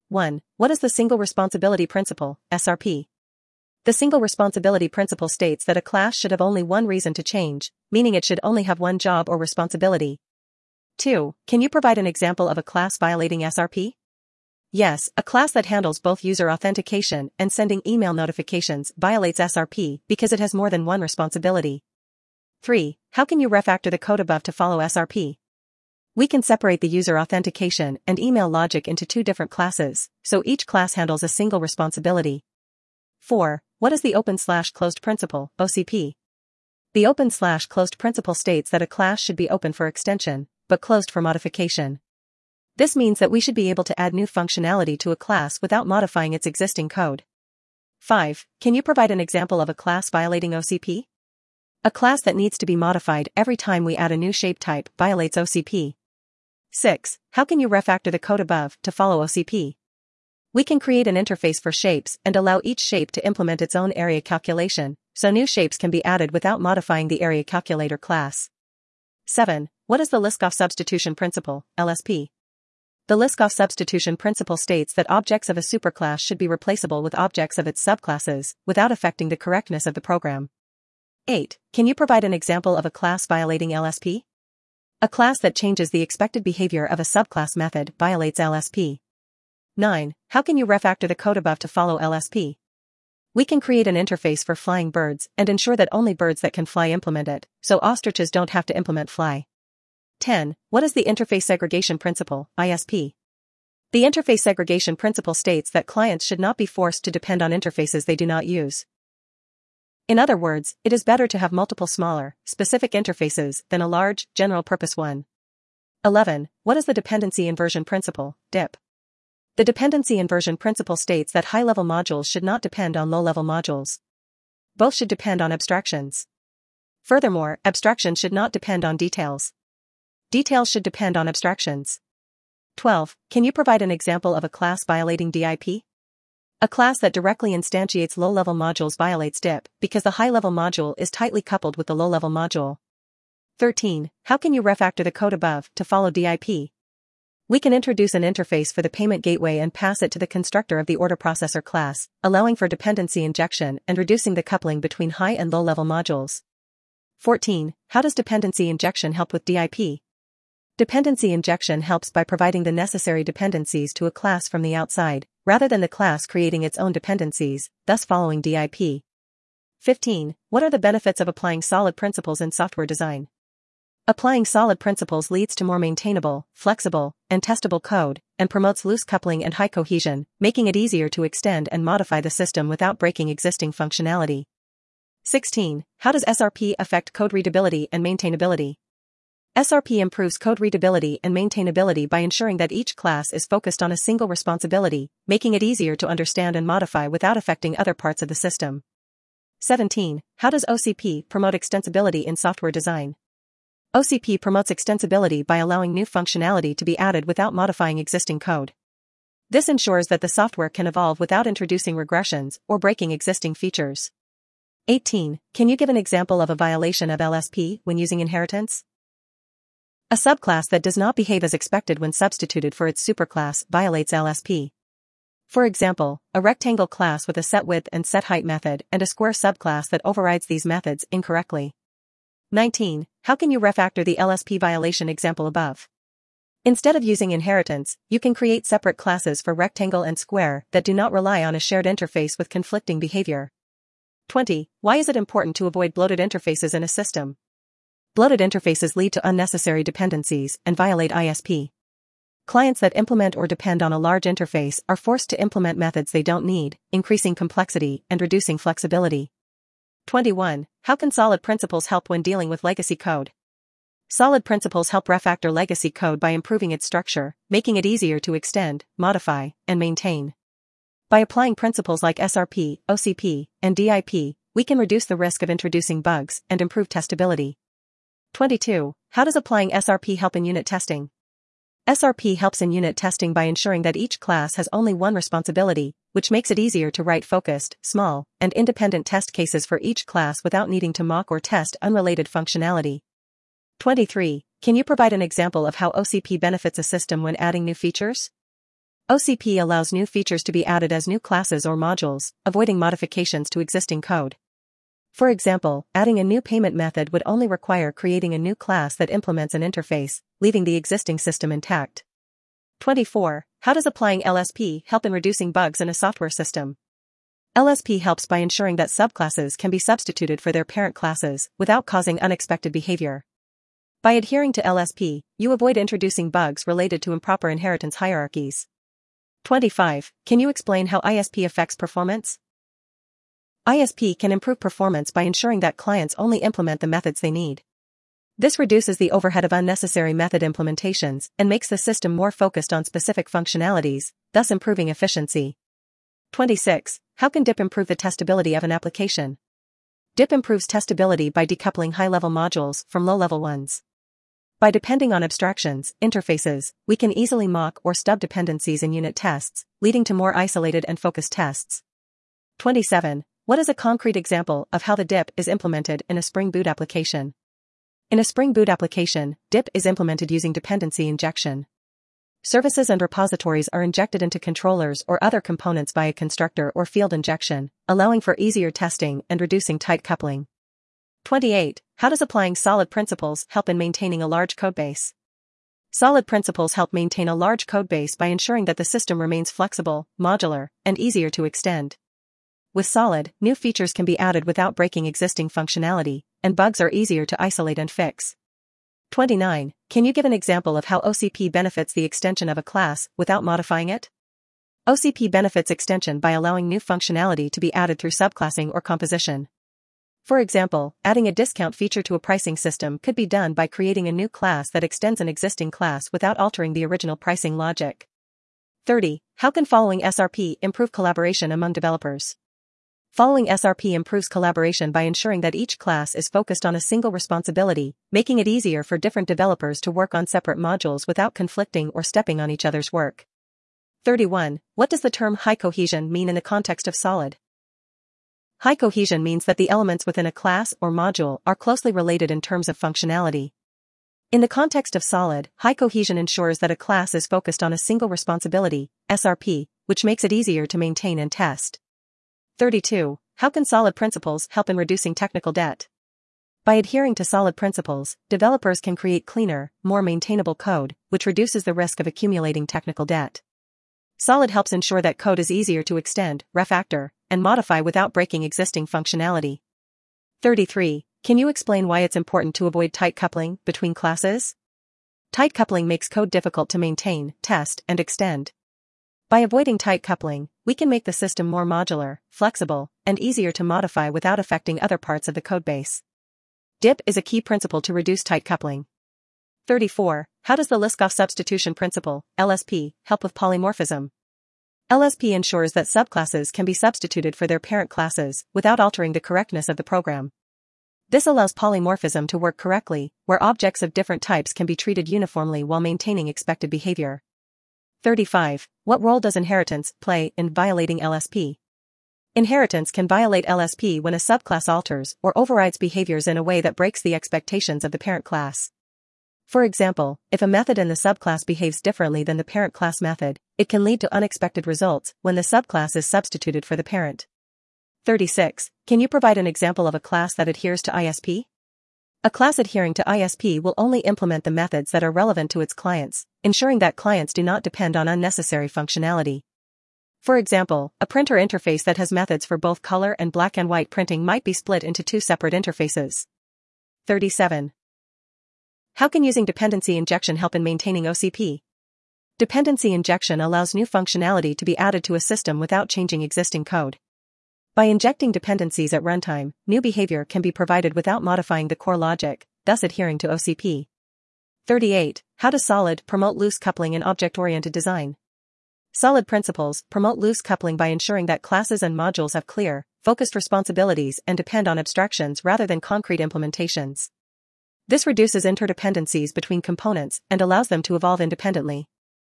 1. What is the Single Responsibility Principle, SRP? The Single Responsibility Principle states that a class should have only one reason to change, meaning it should only have one job or responsibility. 2. Can you provide an example of a class violating SRP? Yes, a class that handles both user authentication and sending email notifications violates SRP because it has more than one responsibility. 3. How can you refactor the code above to follow SRP? We can separate the user authentication and email logic into two different classes, so each class handles a single responsibility. 4. What is the open/closed principle, OCP? The open/closed principle states that a class should be open for extension, but closed for modification. This means that we should be able to add new functionality to a class without modifying its existing code. 5. Can you provide an example of a class violating OCP? A class that needs to be modified every time we add a new shape type violates OCP. 6. How can you refactor the code above to follow OCP? We can create an interface for shapes and allow each shape to implement its own area calculation, so new shapes can be added without modifying the area calculator class. 7. What is the Liskov substitution principle, LSP? The Liskov substitution principle states that objects of a superclass should be replaceable with objects of its subclasses, without affecting the correctness of the program. 8. Can you provide an example of a class violating LSP? A class that changes the expected behavior of a subclass method violates LSP. 9. How can you refactor the code above to follow LSP? We can create an interface for flying birds and ensure that only birds that can fly implement it, so ostriches don't have to implement fly. 10. What is the interface segregation principle, ISP? The interface segregation principle states that clients should not be forced to depend on interfaces they do not use. In other words, it is better to have multiple smaller, specific interfaces than a large, general-purpose one. 11. What is the dependency inversion principle, DIP? The dependency inversion principle states that high-level modules should not depend on low-level modules. Both should depend on abstractions. Furthermore, abstractions should not depend on details. Details should depend on abstractions. 12. Can you provide an example of a class violating DIP? A class that directly instantiates low-level modules violates DIP because the high-level module is tightly coupled with the low-level module. 13. How can you refactor the code above to follow DIP? We can introduce an interface for the payment gateway and pass it to the constructor of the order processor class, allowing for dependency injection and reducing the coupling between high and low-level modules. 14. How does dependency injection help with DIP? Dependency injection helps by providing the necessary dependencies to a class from the outside, rather than the class creating its own dependencies, thus following DIP. 15. What are the benefits of applying solid principles in software design? Applying solid principles leads to more maintainable, flexible, and testable code, and promotes loose coupling and high cohesion, making it easier to extend and modify the system without breaking existing functionality. 16. How does SRP affect code readability and maintainability? SRP improves code readability and maintainability by ensuring that each class is focused on a single responsibility, making it easier to understand and modify without affecting other parts of the system. 17. How does OCP promote extensibility in software design? OCP promotes extensibility by allowing new functionality to be added without modifying existing code. This ensures that the software can evolve without introducing regressions or breaking existing features. 18. Can you give an example of a violation of LSP when using inheritance? A subclass that does not behave as expected when substituted for its superclass violates LSP. For example, a rectangle class with a setWidth and setHeight method and a square subclass that overrides these methods incorrectly. 19. How can you refactor the LSP violation example above? Instead of using inheritance, you can create separate classes for rectangle and square that do not rely on a shared interface with conflicting behavior. 20. Why is it important to avoid bloated interfaces in a system? Bloated interfaces lead to unnecessary dependencies and violate ISP. Clients that implement or depend on a large interface are forced to implement methods they don't need, increasing complexity and reducing flexibility. 21. How can solid principles help when dealing with legacy code? Solid principles help refactor legacy code by improving its structure, making it easier to extend, modify, and maintain. By applying principles like SRP, OCP, and DIP, we can reduce the risk of introducing bugs and improve testability. 22. How does applying SRP help in unit testing? SRP helps in unit testing by ensuring that each class has only one responsibility, which makes it easier to write focused, small, and independent test cases for each class without needing to mock or test unrelated functionality. 23. Can you provide an example of how OCP benefits a system when adding new features? OCP allows new features to be added as new classes or modules, avoiding modifications to existing code. For example, adding a new payment method would only require creating a new class that implements an interface, leaving the existing system intact. 24. How does applying LSP help in reducing bugs in a software system? LSP helps by ensuring that subclasses can be substituted for their parent classes without causing unexpected behavior. By adhering to LSP, you avoid introducing bugs related to improper inheritance hierarchies. 25. Can you explain how ISP affects performance? ISP can improve performance by ensuring that clients only implement the methods they need. This reduces the overhead of unnecessary method implementations and makes the system more focused on specific functionalities, thus improving efficiency. 26. How can DIP improve the testability of an application? DIP improves testability by decoupling high-level modules from low-level ones. By depending on abstractions, interfaces, we can easily mock or stub dependencies in unit tests, leading to more isolated and focused tests. 27. What is a concrete example of how the DIP is implemented in a Spring Boot application? In a Spring Boot application, DIP is implemented using dependency injection. Services and repositories are injected into controllers or other components via constructor or field injection, allowing for easier testing and reducing tight coupling. 28. How does applying solid principles help in maintaining a large codebase? Solid principles help maintain a large codebase by ensuring that the system remains flexible, modular, and easier to extend. With Solid, new features can be added without breaking existing functionality, and bugs are easier to isolate and fix. 29. Can you give an example of how OCP benefits the extension of a class without modifying it? OCP benefits extension by allowing new functionality to be added through subclassing or composition. For example, adding a discount feature to a pricing system could be done by creating a new class that extends an existing class without altering the original pricing logic. 30. How can following SRP improve collaboration among developers? Following SRP improves collaboration by ensuring that each class is focused on a single responsibility, making it easier for different developers to work on separate modules without conflicting or stepping on each other's work. 31. What does the term high cohesion mean in the context of Solid? High cohesion means that the elements within a class or module are closely related in terms of functionality. In the context of Solid, high cohesion ensures that a class is focused on a single responsibility, SRP, which makes it easier to maintain and test. 32. How can solid principles help in reducing technical debt? By adhering to solid principles, developers can create cleaner, more maintainable code, which reduces the risk of accumulating technical debt. Solid helps ensure that code is easier to extend, refactor, and modify without breaking existing functionality. 33. Can you explain why it's important to avoid tight coupling between classes? Tight coupling makes code difficult to maintain, test, and extend. By avoiding tight coupling, we can make the system more modular, flexible, and easier to modify without affecting other parts of the codebase. DIP is a key principle to reduce tight coupling. 34. How does the Liskov substitution principle, LSP, help with polymorphism? LSP ensures that subclasses can be substituted for their parent classes without altering the correctness of the program. This allows polymorphism to work correctly, where objects of different types can be treated uniformly while maintaining expected behavior. 35. What role does inheritance play in violating LSP? Inheritance can violate LSP when a subclass alters or overrides behaviors in a way that breaks the expectations of the parent class. For example, if a method in the subclass behaves differently than the parent class method, it can lead to unexpected results when the subclass is substituted for the parent. 36. Can you provide an example of a class that adheres to ISP? A class adhering to ISP will only implement the methods that are relevant to its clients, ensuring that clients do not depend on unnecessary functionality. For example, a printer interface that has methods for both color and black and white printing might be split into two separate interfaces. 37. How can using dependency injection help in maintaining OCP? Dependency injection allows new functionality to be added to a system without changing existing code. By injecting dependencies at runtime, new behavior can be provided without modifying the core logic, thus adhering to OCP. 38. How does Solid promote loose coupling in object-oriented design? Solid principles promote loose coupling by ensuring that classes and modules have clear, focused responsibilities and depend on abstractions rather than concrete implementations. This reduces interdependencies between components and allows them to evolve independently.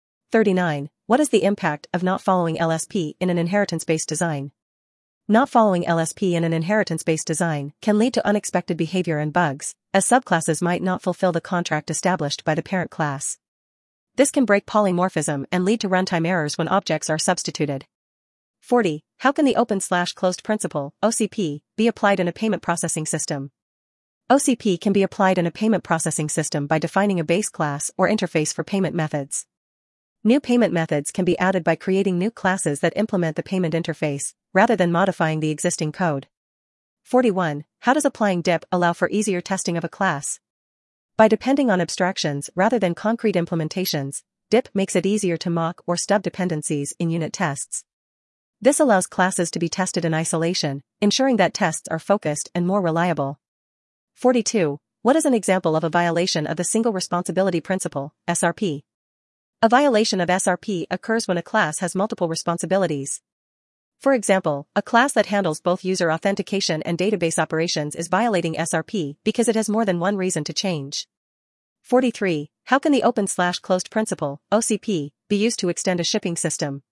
39. What is the impact of not following LSP in an inheritance-based design? Not following LSP in an inheritance-based design can lead to unexpected behavior and bugs, as subclasses might not fulfill the contract established by the parent class. This can break polymorphism and lead to runtime errors when objects are substituted. 40. How can the open/closed principle, OCP, be applied in a payment processing system? OCP can be applied in a payment processing system by defining a base class or interface for payment methods. New payment methods can be added by creating new classes that implement the payment interface, rather than modifying the existing code. 41. How does applying DIP allow for easier testing of a class? By depending on abstractions rather than concrete implementations, DIP makes it easier to mock or stub dependencies in unit tests. This allows classes to be tested in isolation, ensuring that tests are focused and more reliable. 42. What is an example of a violation of the Single Responsibility Principle, SRP? A violation of SRP occurs when a class has multiple responsibilities. For example, a class that handles both user authentication and database operations is violating SRP because it has more than one reason to change. 43. How can the open/closed principle, OCP, be used to extend a shipping system?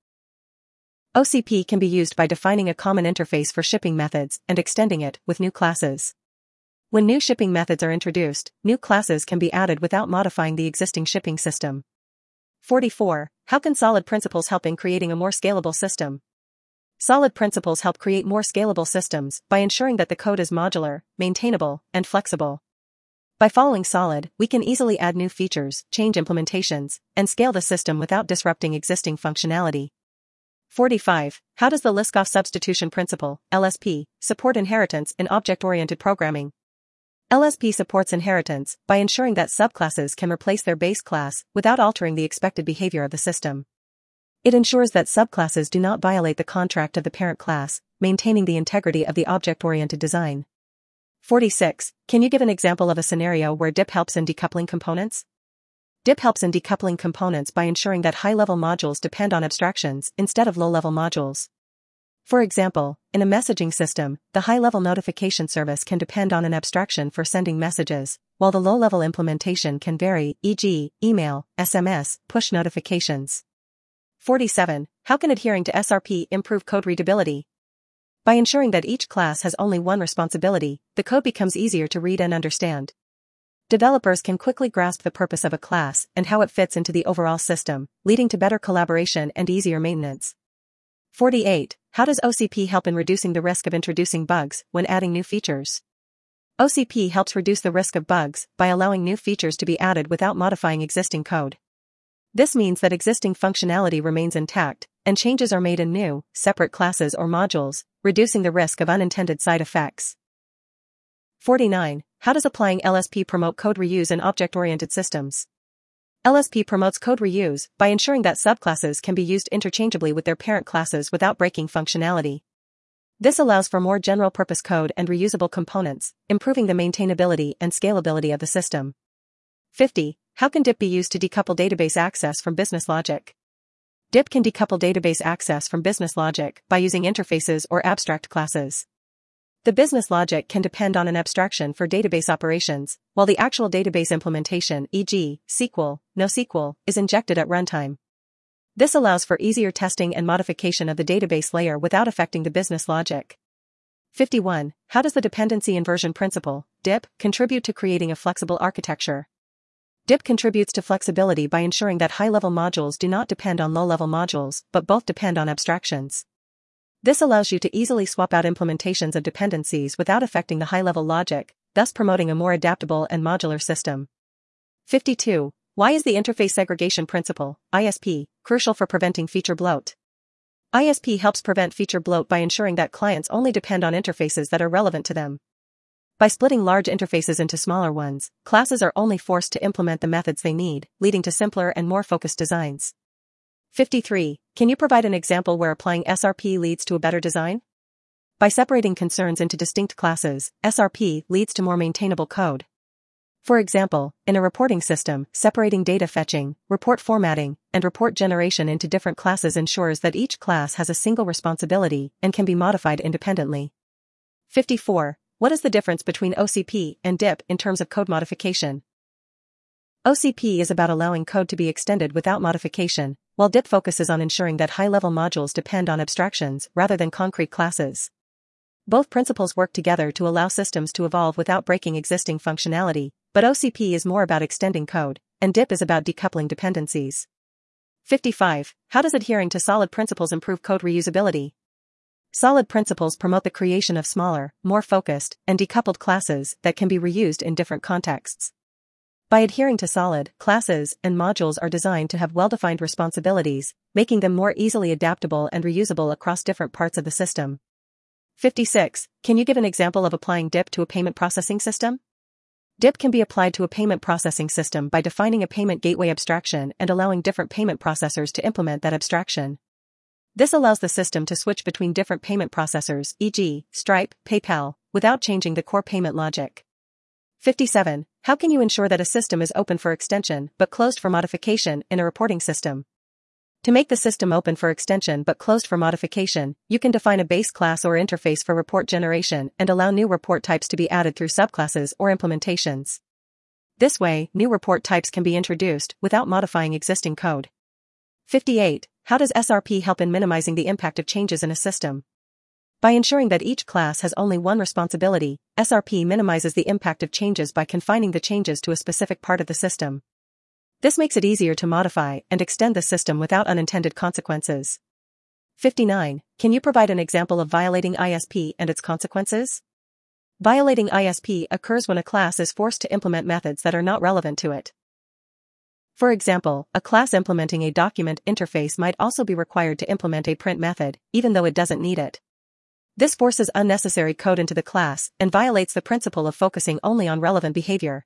OCP can be used by defining a common interface for shipping methods and extending it with new classes. When new shipping methods are introduced, new classes can be added without modifying the existing shipping system. 44. How can solid principles help in creating a more scalable system? Solid principles help create more scalable systems by ensuring that the code is modular, maintainable, and flexible. By following SOLID, we can easily add new features, change implementations, and scale the system without disrupting existing functionality. 45. How does the Liskov substitution principle, LSP, support inheritance in object-oriented programming? LSP supports inheritance by ensuring that subclasses can replace their base class without altering the expected behavior of the system. It ensures that subclasses do not violate the contract of the parent class, maintaining the integrity of the object-oriented design. 46. Can you give an example of a scenario where DIP helps in decoupling components? DIP helps in decoupling components by ensuring that high-level modules depend on abstractions instead of low-level modules. For example, in a messaging system, the high-level notification service can depend on an abstraction for sending messages, while the low-level implementation can vary, e.g., email, SMS, push notifications. 47. How can adhering to SRP improve code readability? By ensuring that each class has only one responsibility, the code becomes easier to read and understand. Developers can quickly grasp the purpose of a class and how it fits into the overall system, leading to better collaboration and easier maintenance. 48. How does OCP help in reducing the risk of introducing bugs when adding new features? OCP helps reduce the risk of bugs by allowing new features to be added without modifying existing code. This means that existing functionality remains intact, and changes are made in new, separate classes or modules, reducing the risk of unintended side effects. 49. How does applying LSP promote code reuse in object-oriented systems? LSP promotes code reuse by ensuring that subclasses can be used interchangeably with their parent classes without breaking functionality. This allows for more general-purpose code and reusable components, improving the maintainability and scalability of the system. 50. How can DIP be used to decouple database access from business logic? DIP can decouple database access from business logic by using interfaces or abstract classes. The business logic can depend on an abstraction for database operations, while the actual database implementation, e.g., SQL, NoSQL, is injected at runtime. This allows for easier testing and modification of the database layer without affecting the business logic. 51. How does the dependency inversion principle, DIP, contribute to creating a flexible architecture? DIP contributes to flexibility by ensuring that high-level modules do not depend on low-level modules, but both depend on abstractions. This allows you to easily swap out implementations of dependencies without affecting the high-level logic, thus promoting a more adaptable and modular system. 52. Why is the interface segregation principle, ISP, crucial for preventing feature bloat? ISP helps prevent feature bloat by ensuring that clients only depend on interfaces that are relevant to them. By splitting large interfaces into smaller ones, classes are only forced to implement the methods they need, leading to simpler and more focused designs. 53. Can you provide an example where applying SRP leads to a better design? By separating concerns into distinct classes, SRP leads to more maintainable code. For example, in a reporting system, separating data fetching, report formatting, and report generation into different classes ensures that each class has a single responsibility and can be modified independently. 54. What is the difference between OCP and DIP in terms of code modification? OCP is about allowing code to be extended without modification, while DIP focuses on ensuring that high-level modules depend on abstractions rather than concrete classes. Both principles work together to allow systems to evolve without breaking existing functionality, but OCP is more about extending code, and DIP is about decoupling dependencies. 55. How does adhering to solid principles improve code reusability? Solid principles promote the creation of smaller, more focused, and decoupled classes that can be reused in different contexts. By adhering to solid, classes and modules are designed to have well-defined responsibilities, making them more easily adaptable and reusable across different parts of the system. 56. Can you give an example of applying DIP to a payment processing system? DIP can be applied to a payment processing system by defining a payment gateway abstraction and allowing different payment processors to implement that abstraction. This allows the system to switch between different payment processors, e.g., Stripe, PayPal, without changing the core payment logic. 57. How can you ensure that a system is open for extension but closed for modification in a reporting system? To make the system open for extension but closed for modification, you can define a base class or interface for report generation and allow new report types to be added through subclasses or implementations. This way, new report types can be introduced without modifying existing code. 58. How does SRP help in minimizing the impact of changes in a system? By ensuring that each class has only one responsibility, SRP minimizes the impact of changes by confining the changes to a specific part of the system. This makes it easier to modify and extend the system without unintended consequences. 59. Can you provide an example of violating ISP and its consequences? Violating ISP occurs when a class is forced to implement methods that are not relevant to it. For example, a class implementing a document interface might also be required to implement a print method, even though it doesn't need it. This forces unnecessary code into the class and violates the principle of focusing only on relevant behavior.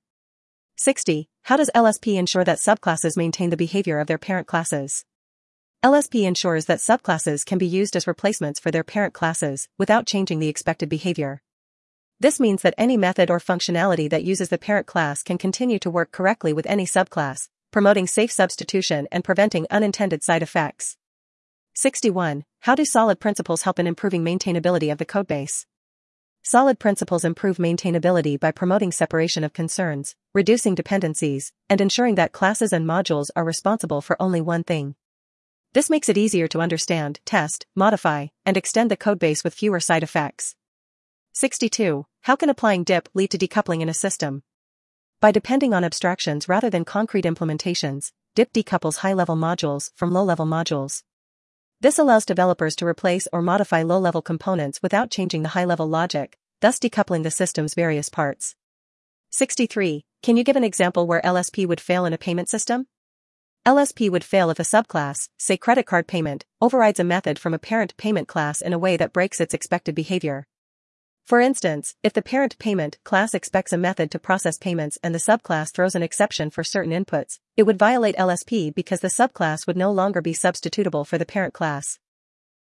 60. How does LSP ensure that subclasses maintain the behavior of their parent classes? LSP ensures that subclasses can be used as replacements for their parent classes without changing the expected behavior. This means that any method or functionality that uses the parent class can continue to work correctly with any subclass, promoting safe substitution and preventing unintended side effects. 61. How do solid principles help in improving maintainability of the codebase? Solid principles improve maintainability by promoting separation of concerns, reducing dependencies, and ensuring that classes and modules are responsible for only one thing. This makes it easier to understand, test, modify, and extend the codebase with fewer side effects. 62. How can applying DIP lead to decoupling in a system? By depending on abstractions rather than concrete implementations, DIP decouples high-level modules from low-level modules. This allows developers to replace or modify low-level components without changing the high-level logic, thus decoupling the system's various parts. 63. Can you give an example where LSP would fail in a payment system? LSP would fail if a subclass, say credit card payment, overrides a method from a parent payment class in a way that breaks its expected behavior. For instance, if the parent payment class expects a method to process payments and the subclass throws an exception for certain inputs, it would violate LSP because the subclass would no longer be substitutable for the parent class.